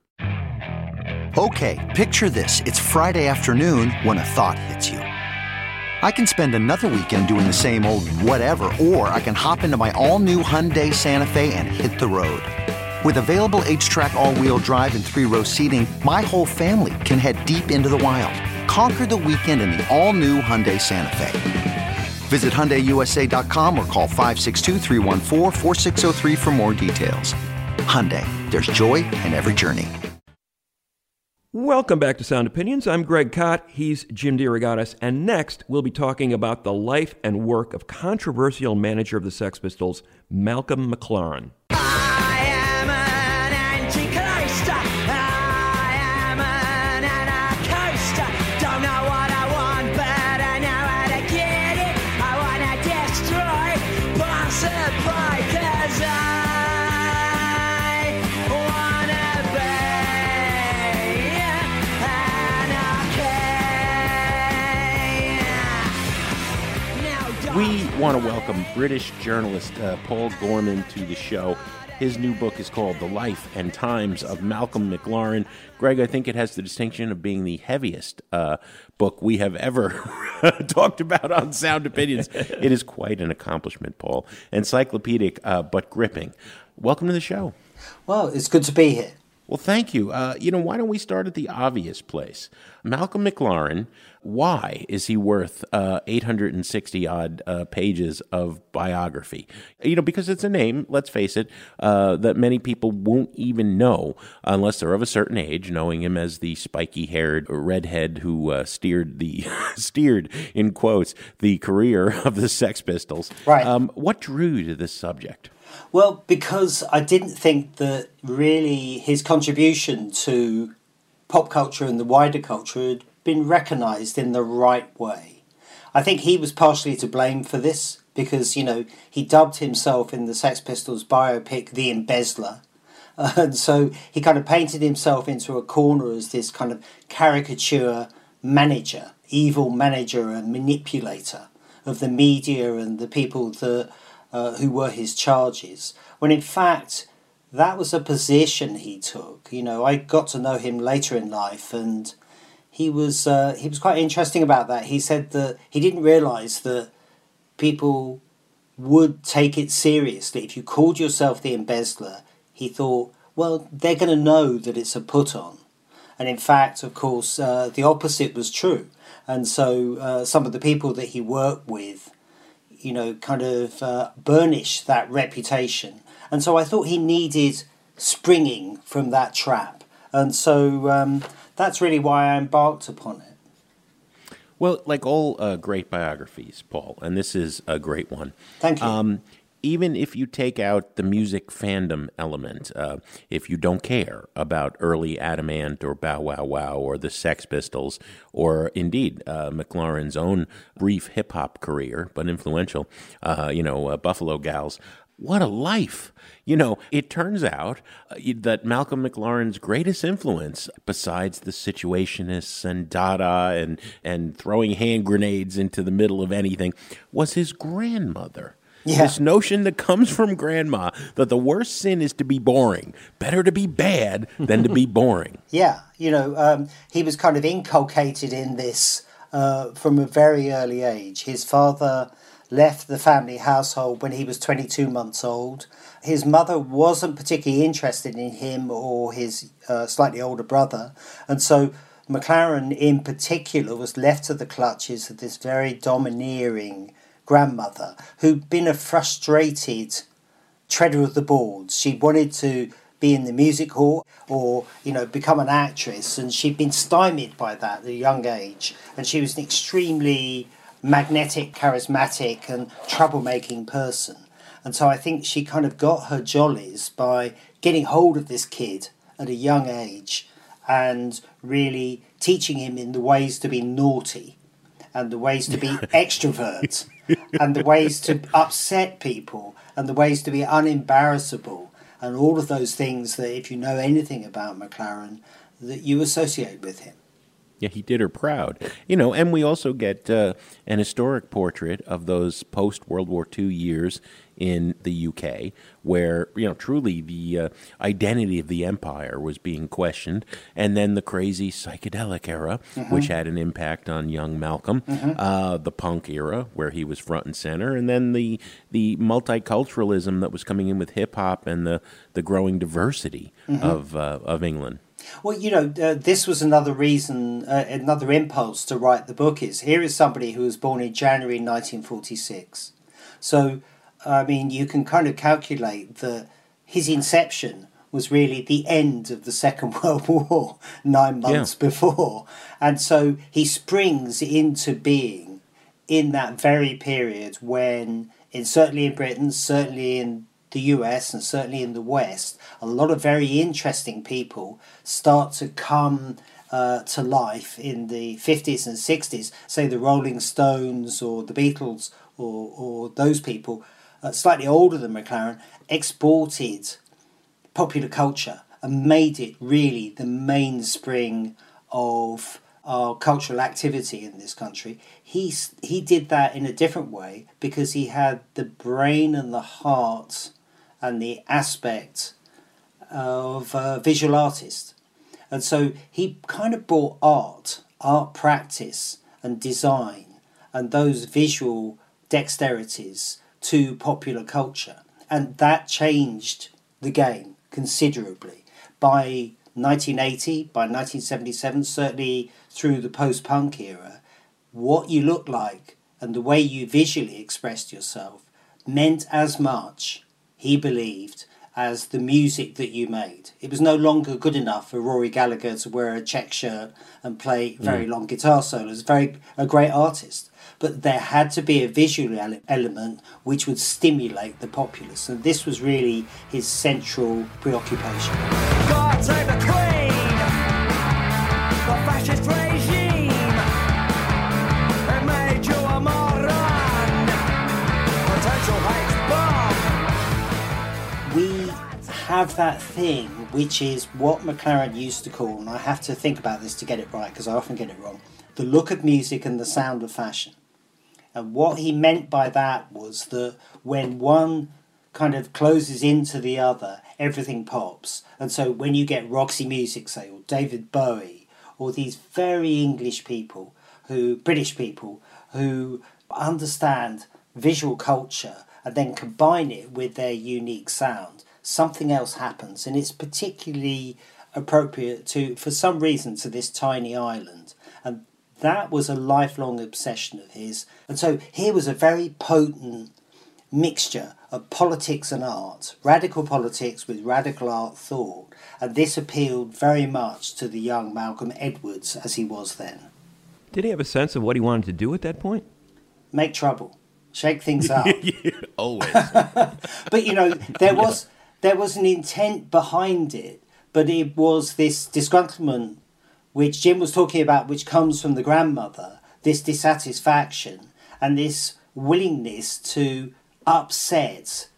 Okay, picture this. It's Friday afternoon when a thought hits you. I can spend another weekend doing the same old whatever, or I can hop into my all-new Hyundai Santa Fe and hit the road. With available H-Track all-wheel drive and three-row seating, my whole family can head deep into the wild. Conquer the weekend in the all-new Hyundai Santa Fe. Visit Hyundai U S A dot com or call five six two, three one four, four six zero three for more details. Hyundai, there's joy in every journey. Welcome back to Sound Opinions. I'm Greg Kot. He's Jim DeRogatis. And next, we'll be talking about the life and work of controversial manager of the Sex Pistols, Malcolm McLaren. I am an anti-coaster. I am an anarcho-coaster. Don't know what I want, but I know how to get it. I want to destroy, boss a boy, 'cause I want to be We want to welcome British journalist uh, Paul Gorman to the show. His new book is called The Life and Times of Malcolm McLaren. Greg, I think it has the distinction of being the heaviest uh, book we have ever talked about on Sound Opinions. It is quite an accomplishment, Paul. Encyclopedic, uh, but gripping. Welcome to the show. Well, it's good to be here. Well, thank you. Uh, you know, why don't we start at the obvious place? Malcolm McLaren, why is he worth uh, eight hundred sixty odd uh, pages of biography? You know, because it's a name, let's face it, uh, that many people won't even know unless they're of a certain age, knowing him as the spiky-haired redhead who uh, steered the steered in quotes the career of the Sex Pistols. Right. Um, what drew you to this subject? Well, because I didn't think that really his contribution to pop culture and the wider culture had been recognised in the right way. I think he was partially to blame for this because, you know, he dubbed himself in the Sex Pistols biopic The Embezzler. Uh, and so he kind of painted himself into a corner as this kind of caricature manager, evil manager and manipulator of the media and the people that uh, who were his charges. When in fact, that was a position he took. You know, I got to know him later in life, and he was uh, he was quite interesting about that. He said that he didn't realise that people would take it seriously. If you called yourself the Embezzler, he thought, well, they're going to know that it's a put-on. And in fact, of course, uh, the opposite was true. And so uh, some of the people that he worked with, you know, kind of uh, burnished that reputation. And so I thought he needed springing from that trap. And so um, that's really why I embarked upon it. Well, like all uh, great biographies, Paul, and this is a great one. Thank you. Um, even if you take out the music fandom element, uh, if you don't care about early Adamant or Bow Wow Wow or the Sex Pistols, or indeed uh, McLaren's own brief hip-hop career, but influential, uh, you know, uh, Buffalo Gals, what a life. You know, it turns out uh, that Malcolm McLaren's greatest influence, besides the Situationists and Dada and, and throwing hand grenades into the middle of anything, was his grandmother. Yeah. This notion that comes from grandma that the worst sin is to be boring. Better to be bad than to be boring. Yeah, you know, um, he was kind of inculcated in this uh, from a very early age. His father left the family household when he was twenty-two months old. His mother wasn't particularly interested in him or his uh, slightly older brother. And so McLaren in particular was left to the clutches of this very domineering grandmother who'd been a frustrated treader of the boards. She wanted to be in the music hall or, you know, become an actress, and she'd been stymied by that at a young age. And she was an extremely magnetic, charismatic and troublemaking person. And so I think she kind of got her jollies by getting hold of this kid at a young age and really teaching him in the ways to be naughty and the ways to be extrovert and the ways to upset people and the ways to be unembarrassable and all of those things that, if you know anything about McLaren, that you associate with him. Yeah, he did her proud. You know, and we also get uh, an historic portrait of those post-World War Two years in the U K where, you know, truly the uh, identity of the empire was being questioned, and then the crazy psychedelic era, mm-hmm. which had an impact on young Malcolm, mm-hmm. uh, the punk era, where he was front and center, and then the the multiculturalism that was coming in with hip-hop and the, the growing diversity mm-hmm. of uh, of England. Well, you know, uh, this was another reason, uh, another impulse to write the book is, here is somebody who was born in January nineteen forty-six. So, I mean, you can kind of calculate that his inception was really the end of the Second World War, nine months yeah. before. And so he springs into being in that very period when, in, certainly in Britain, certainly in the U S and certainly in the West, a lot of very interesting people start to come uh, to life in the fifties and sixties, say the Rolling Stones or the Beatles or, or those people, uh, slightly older than McLaren, exported popular culture and made it really the mainspring of our cultural activity in this country. He, he did that in a different way because he had the brain and the heart and the aspect of a visual artist. And so he kind of brought art, art practice and design and those visual dexterities to popular culture. And that changed the game considerably. By nineteen eighty, by nineteen seventy-seven, certainly through the post-punk era, what you looked like and the way you visually expressed yourself meant as much, he believed, as the music that you made. It was no longer good enough for Rory Gallagher to wear a check shirt and play very mm. long guitar solos. Very a great artist. But there had to be a visual ele- element which would stimulate the populace. And this was really his central preoccupation. God save the Queen! The fascist regime! It made you a moron! Potential hate bomb! We have that thing which is what McLaren used to call, and I have to think about this to get it right because I often get it wrong, the look of music and the sound of fashion. And what he meant by that was that when one kind of closes into the other, everything pops. And so when you get Roxy Music, say, or David Bowie, or these very English people, who British people, who understand visual culture and then combine it with their unique sound, something else happens. And it's particularly appropriate to, for some reason, to this tiny island. And that was a lifelong obsession of his. And so here was a very potent mixture of politics and art, radical politics with radical art thought. And this appealed very much to the young Malcolm Edwards as he was then. Did he have a sense of what he wanted to do at that point? Make trouble. Shake things up. Always. But, you know, there was, there was an intent behind it, but it was this disgruntlement which Jim was talking about, which comes from the grandmother, this dissatisfaction and this willingness to upset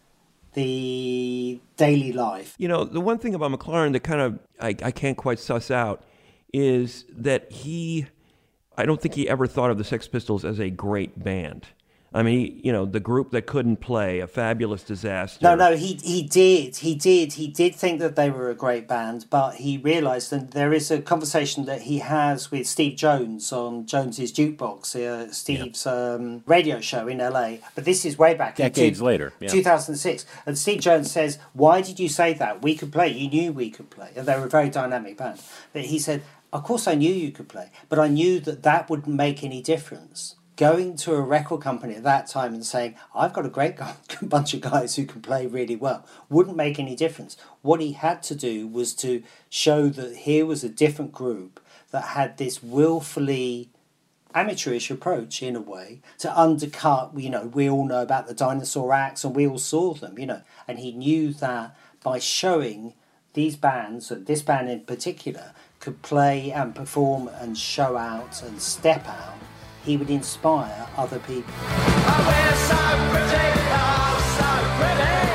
the daily life. You know, the one thing about McLaren that kind of I, I can't quite suss out is that he, I don't think he ever thought of the Sex Pistols as a great band. I mean, you know, the group that couldn't play, a fabulous disaster. No, no, he he did, he did, he did think that they were a great band, but he realised, and there is a conversation that he has with Steve Jones on Jones's Jukebox, uh, Steve's yeah. um, radio show in L A. But this is way back decades in two, later, yeah. two thousand six, and Steve Jones says, "Why did you say that? We could play. You knew we could play, and they were a very dynamic band." But he said, "Of course, I knew you could play, but I knew that that wouldn't make any difference." Going to a record company at that time and saying, I've got a great bunch of guys who can play really well, wouldn't make any difference. What he had to do was to show that here was a different group that had this willfully amateurish approach, in a way, to undercut, you know, we all know about the Dinosaur Acts and we all saw them, you know, and he knew that by showing these bands, and this band in particular, could play and perform and show out and step out, he would inspire other people. Oh, we're so pretty, oh, so pretty.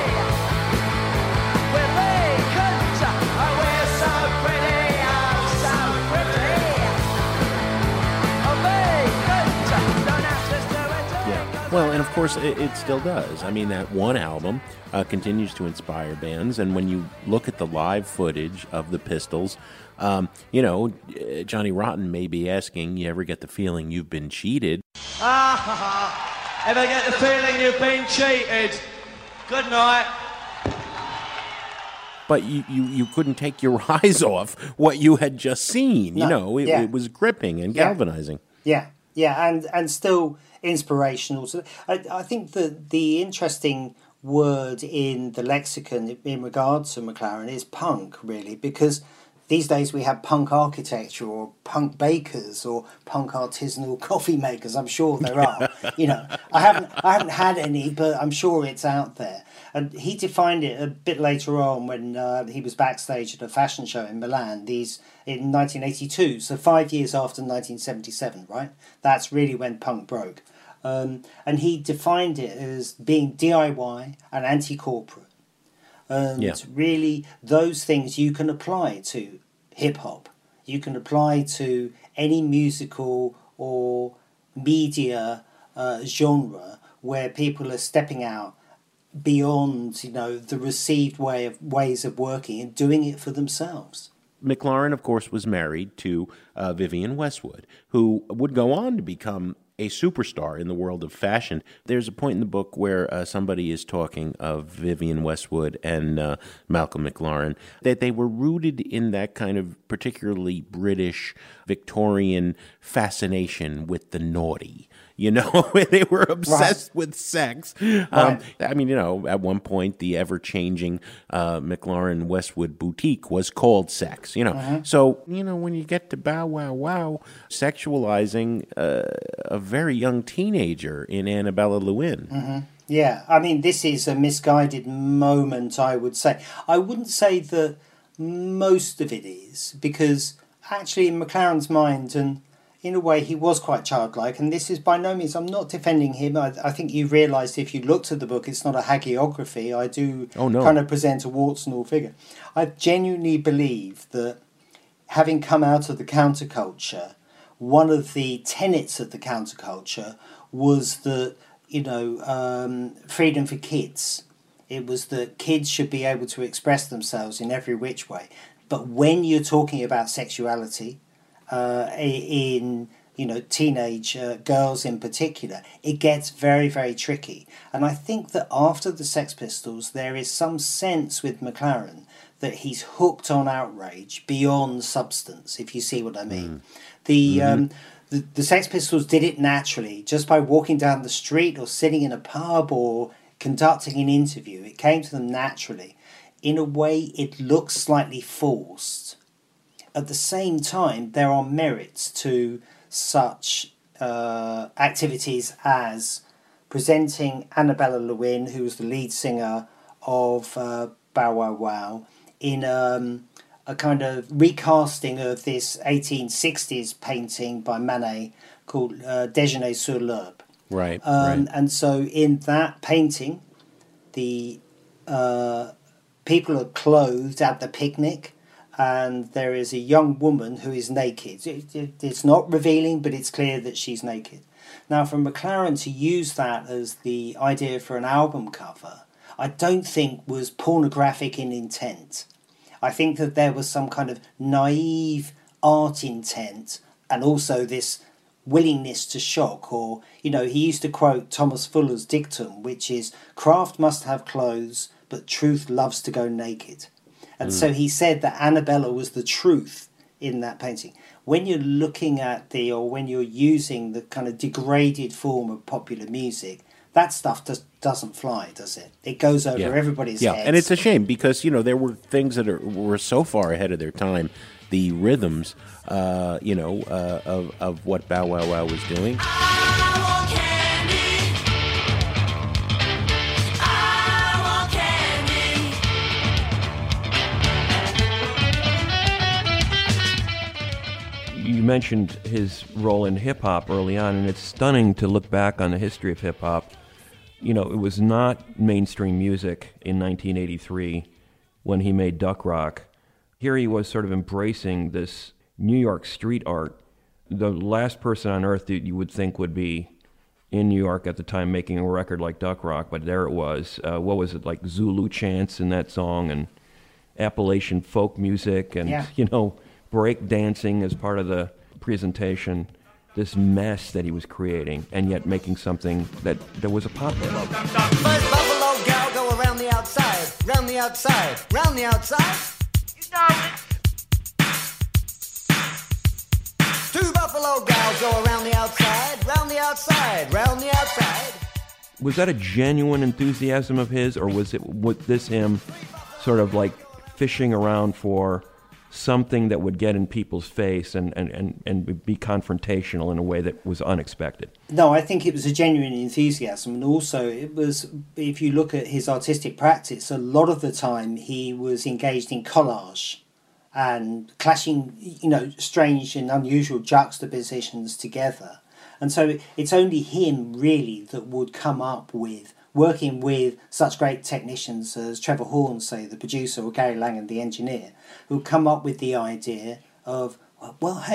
We're vacant. Oh, we're so pretty, oh, so pretty. Oh, vacant. Don't ask us to it. Yeah. Well, and of course, it, it still does. I mean, that one album uh, continues to inspire bands, and when you look at the live footage of the Pistols, Um, you know, Johnny Rotten may be asking, you ever get the feeling you've been cheated? Ah, ha, ha. Ever get the feeling you've been cheated? Good night. But you, you, you couldn't take your eyes off what you had just seen. No, you know, it, yeah. it was gripping and Yeah. galvanizing. Yeah, yeah, and, and still inspirational. So I, I think that the interesting word in the lexicon in regards to McLaren is punk, really, because these days we have punk architecture or punk bakers or punk artisanal coffee makers. I'm sure there are. You know, I haven't I haven't had any, but I'm sure it's out there. And he defined it a bit later on when uh, he was backstage at a fashion show in Milan. These in nineteen eighty-two, so five years after nineteen seventy-seven, right? That's really when punk broke. Um, and he defined it as being D I Y and anti-corporate. And yeah. really, those things you can apply to hip-hop. You can apply to any musical or media uh, genre where people are stepping out beyond, you know, the received way of ways of working and doing it for themselves. McLaren, of course, was married to uh, Vivienne Westwood, who would go on to become a superstar in the world of fashion. There's a point in the book where uh, somebody is talking of Vivienne Westwood and uh, Malcolm McLaren, that they were rooted in that kind of particularly British Victorian fascination with the naughty. You know, they were obsessed right. with sex. Um, right. I mean, you know, at one point, the ever-changing uh, McLaren Westwood boutique was called Sex, you know. Uh-huh. So, you know, when you get to Bow Wow Wow, sexualizing uh, a very young teenager in Annabella Lwin. Uh-huh. Yeah, I mean, this is a misguided moment, I would say. I wouldn't say that most of it is, because actually in McLaren's mind, and in a way, he was quite childlike, and this is by no means, I'm not defending him. I, I think you realised if you looked at the book, it's not a hagiography. I do oh, no. kind of present a warts and all figure. I genuinely believe that having come out of the counterculture, one of the tenets of the counterculture was that, you know, um, freedom for kids. It was that kids should be able to express themselves in every which way. But when you're talking about sexuality, Uh, in, you know, teenage uh, girls in particular, it gets very, very tricky. And I think that after the Sex Pistols, there is some sense with McLaren that he's hooked on outrage beyond substance, if you see what I mean. Mm. The, mm-hmm. um, the the Sex Pistols did it naturally, just by walking down the street or sitting in a pub or conducting an interview. It came to them naturally. In a way, it looks slightly forced. At the same time, there are merits to such uh, activities as presenting Annabella Lwin, who was the lead singer of uh, Bow Wow Wow, in um, a kind of recasting of this eighteen sixties painting by Manet called uh, Déjeuner sur l'herbe. Right, um, right. And so in that painting, the uh, people are clothed at the picnic, and there is a young woman who is naked. It, it, it's not revealing, but it's clear that she's naked. Now, for McLaren to use that as the idea for an album cover, I don't think was pornographic in intent. I think that there was some kind of naive art intent, and also this willingness to shock. Or, you know, he used to quote Thomas Fuller's dictum, which is, "Craft must have clothes, but truth loves to go naked." And mm. so he said that Annabella was the truth in that painting. When you're looking at the, or when you're using the kind of degraded form of popular music, that stuff just doesn't fly, does it? It goes over yeah. everybody's yeah. heads. Yeah, and it's a shame because, you know, there were things that are, were so far ahead of their time. The rhythms, uh, you know, uh, of, of what Bow Wow Wow was doing. You mentioned his role in hip-hop early on, and it's stunning to look back on the history of hip-hop. You know, it was not mainstream music in nineteen eighty-three when he made Duck Rock. Here he was sort of embracing this New York street art. The last person on earth that you would think would be in New York at the time making a record like Duck Rock, but there it was. Uh, what was it, like Zulu chants in that song, and Appalachian folk music, and, yeah. you know, break dancing as part of the presentation, this mess that he was creating, and yet making something that, that was a pop hit. First Buffalo gal go around the outside, round the outside, round the outside. You know it. Two Buffalo gals go around the outside, round the outside, round the outside. Was that a genuine enthusiasm of his, or was it was this him sort of like fishing around for something that would get in people's face and, and, and, and be confrontational in a way that was unexpected? No, I think it was a genuine enthusiasm. And also it was, if you look at his artistic practice, a lot of the time he was engaged in collage and clashing, you know, strange and unusual juxtapositions together. And so it's only him really that would come up with, working with such great technicians as Trevor Horn, say, the producer, or Gary Langan, the engineer, who come up with the idea of, well, hey,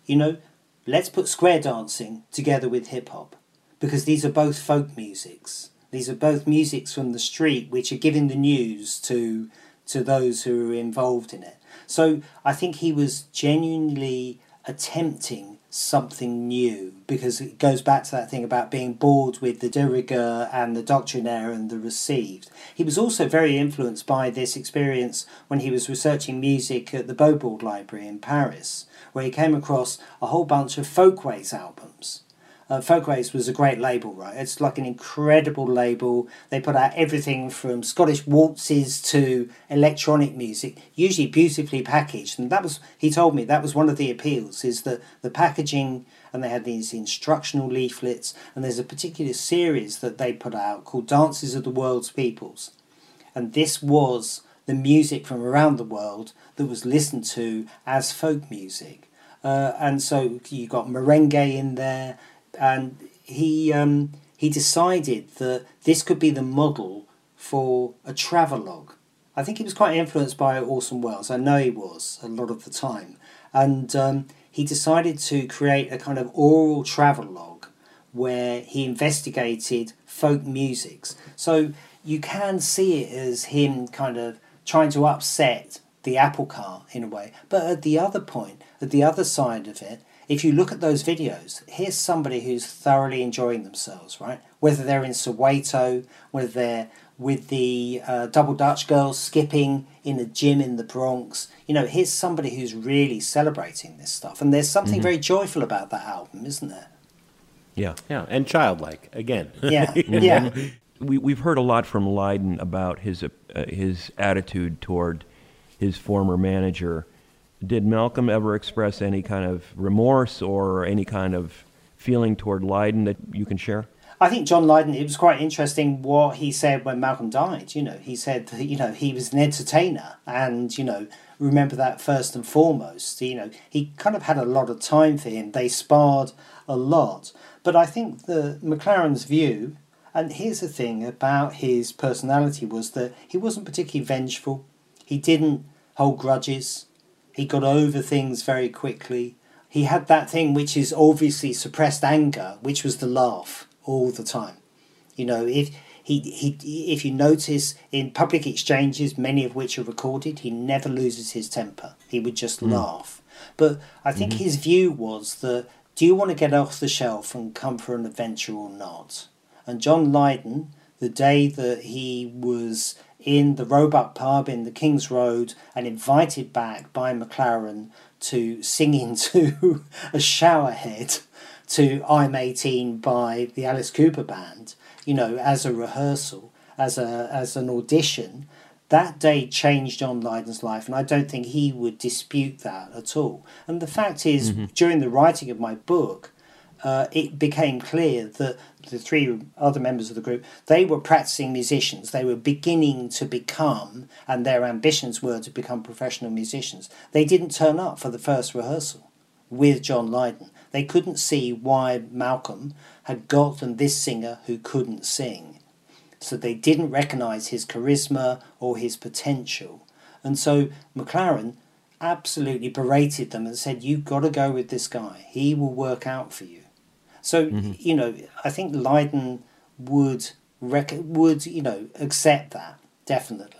you know, let's put square dancing together with hip-hop, because these are both folk musics. These are both musics from the street which are giving the news to to those who are involved in it. So I think he was genuinely attempting something new, because it goes back to that thing about being bored with the de rigueur and the doctrinaire and the received. He was also very influenced by this experience when he was researching music at the Beaubourg Library in Paris, where he came across a whole bunch of Folkways albums. Uh, Folkways was a great label, right? It's like an incredible label. They put out everything from Scottish waltzes to electronic music, usually beautifully packaged. And that was, he told me, that was one of the appeals, is that the packaging, and they had these instructional leaflets, and there's a particular series that they put out called Dances of the World's Peoples. And this was the music from around the world that was listened to as folk music. Uh, and so you got merengue in there. And he um, he decided that this could be the model for a travelogue. I think he was quite influenced by Orson Welles. I know he was a lot of the time. And um, he decided to create a kind of oral travelogue where he investigated folk musics. So you can see it as him kind of trying to upset the apple cart in a way. But at the other point, at the other side of it, if you look at those videos, here's somebody who's thoroughly enjoying themselves, right? Whether they're in Soweto, whether they're with the uh, Double Dutch girls skipping in a gym in the Bronx. You know, here's somebody who's really celebrating this stuff. And there's something mm-hmm. very joyful about that album, isn't there? Yeah. Yeah, and childlike, again. Yeah, yeah. We, we've heard a lot from Lydon about his, uh, his attitude toward his former manager. Did Malcolm ever express any kind of remorse or any kind of feeling toward Lydon that you can share? I think John Lydon, it was quite interesting what he said when Malcolm died. You know, he said that, you know, he was an entertainer, and, you know, remember that first and foremost. You know, he kind of had a lot of time for him. They sparred a lot. But I think the McLaren's view, and here's the thing about his personality, was that he wasn't particularly vengeful. He didn't hold grudges. He got over things very quickly. He had that thing which is obviously suppressed anger, which was the laugh all the time. You know, if he, he if you notice in public exchanges, many of which are recorded, he never loses his temper. He would just mm. laugh. But I think mm-hmm. his view was that, do you want to get off the shelf and come for an adventure or not? And John Lydon, the day that he was in the Roebuck pub in the King's Road and invited back by McLaren to sing into a showerhead to I'm eighteen by the Alice Cooper Band, you know, as a rehearsal, as a as an audition, that day changed John Lydon's life, and I don't think he would dispute that at all. And the fact is, mm-hmm. during the writing of my book, uh, it became clear that the three other members of the group, they were practicing musicians. They were beginning to become, and their ambitions were to become professional musicians. They didn't turn up for the first rehearsal with John Lydon. They couldn't see why Malcolm had got them this singer who couldn't sing. So they didn't recognise his charisma or his potential. And so McLaren absolutely berated them and said, you've got to go with this guy. He will work out for you. So, mm-hmm. you know, I think Lydon would, rec- would, you know, accept that, definitely.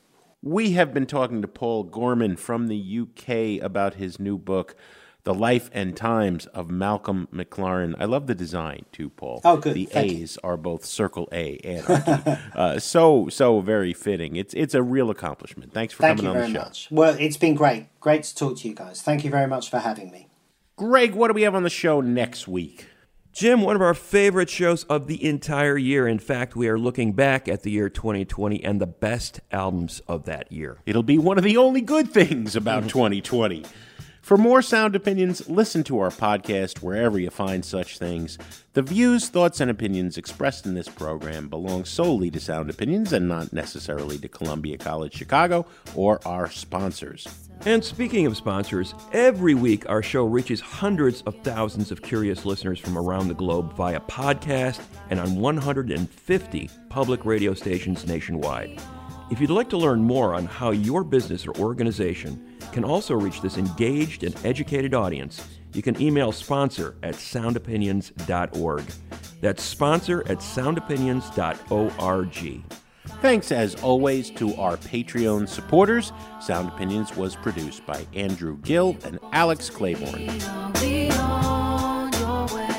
We have been talking to Paul Gorman from the U K about his new book, The Life and Times of Malcolm McLaren. I love the design, too, Paul. Oh, good. The Thank A's you. are both circle A anarchy. uh, so, so very fitting. It's it's a real accomplishment. Thanks for Thank coming on the show. Thank you very much. Well, it's been great. Great to talk to you guys. Thank you very much for having me. Greg, what do we have on the show next week? Jim, one of our favorite shows of the entire year. In fact, we are looking back at the year twenty twenty and the best albums of that year. It'll be one of the only good things about twenty twenty. For more sound opinions, listen to our podcast wherever you find such things. The views, thoughts, and opinions expressed in this program belong solely to Sound Opinions and not necessarily to Columbia College Chicago or our sponsors. And speaking of sponsors, every week our show reaches hundreds of thousands of curious listeners from around the globe via podcast and on one hundred fifty public radio stations nationwide. If you'd like to learn more on how your business or organization can also reach this engaged and educated audience, you can email sponsor at sound opinions dot org. That's sponsor at sound opinions dot org. Thanks, as always, to our Patreon supporters. Sound Opinions was produced by Andrew Gill and Alex Claiborne. Be on your way.